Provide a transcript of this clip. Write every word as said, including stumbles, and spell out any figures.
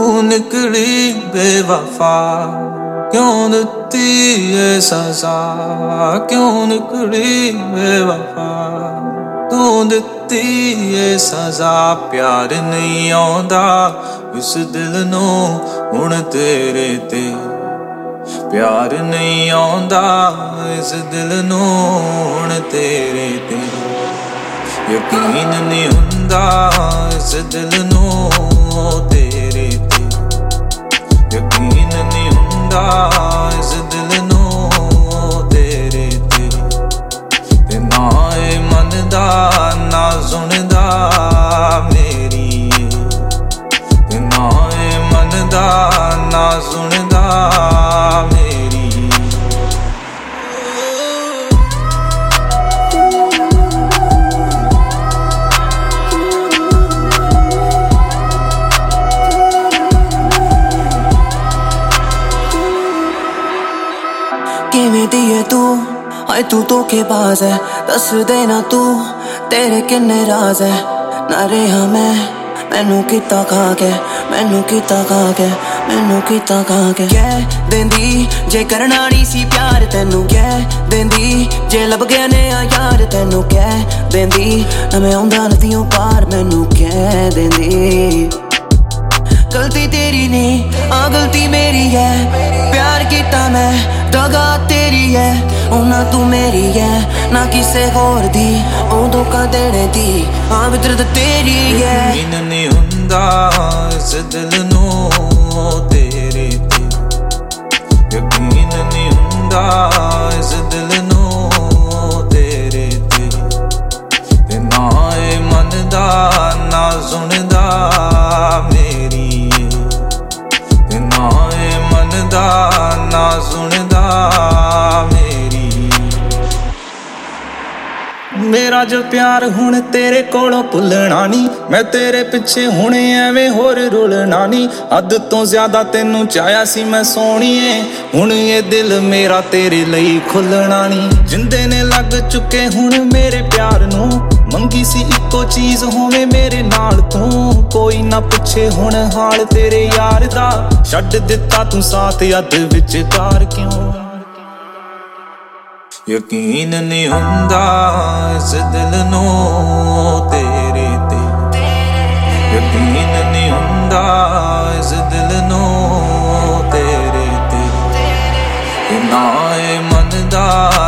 ਤੂੰ ਨਿਕਲੀ ਬੇਵਫਾ क्यों दित्ती ये सजा क्यों निकली बेवफा तू दित्ती ये सजा प्यार नहीं आउंदा इस दिल नू हुण तेरे ते प्यार नहीं आउंदा इस दिल नू हुण तेरे ते यकीन नहीं हुंदा इस दिल नू तेरे ते यकीन नहीं इस दिल नू तेरे ते ते ना ए मनदा ना सुनदा मेरी ते ना ए मनदा ना सुनदा मेरी किवें दी है तू हाय तू धोखेबाज है दस देना तू तेरे किन्ने राज है ना रहा मैं मैनू किता खा के मैनू किता खा के मैनू किता खा के कह देंदी जे करना नहीं सी प्यार तैनू कह देंदी जे लब गया ने यार तैनू कह देंदी ना मैं आउंदा नदियों पार मैनू कह देंदी गलती तेरी नहीं आ गलती मेरी है प्यार किता मैं दगा तेरी है ना तू मेरी है ना किसे होर दी ओ धोखा देने दी हाँ फितरत तेरी है यकीन नहीं हुंदा इस दिल नू तेरे ते यकीन नहीं हुंदा इस दिल नू तेरे ते ते ना ए मनदा ना सुनदा मेरी ते ना ए मनदा ना सुनदा मेरी मेरा जो प्यार हुण तेरे कोलों भुलना नहीं मैं तेरे पिछे हुण एवें होर रुलना नहीं हद तो ज्यादा तेनू चाहया सी मैं सोहणीए हुण ये दिल मेरा तेरे लई खुलना नहीं जिंदे ने लग चुके हुण मेरे प्यार नू मंगी सी इको चीज होवे मेरे नाल तू कोई ना पुछे हुण हाल तेरे यार दा छड्ड दिता तू साथ अध विचकार क्यों यकीन नहीं हुंदा इस दिल नू तेरे ते यकीन नहीं हुंदा इस दिल नू तेरे ते ना ए मनदा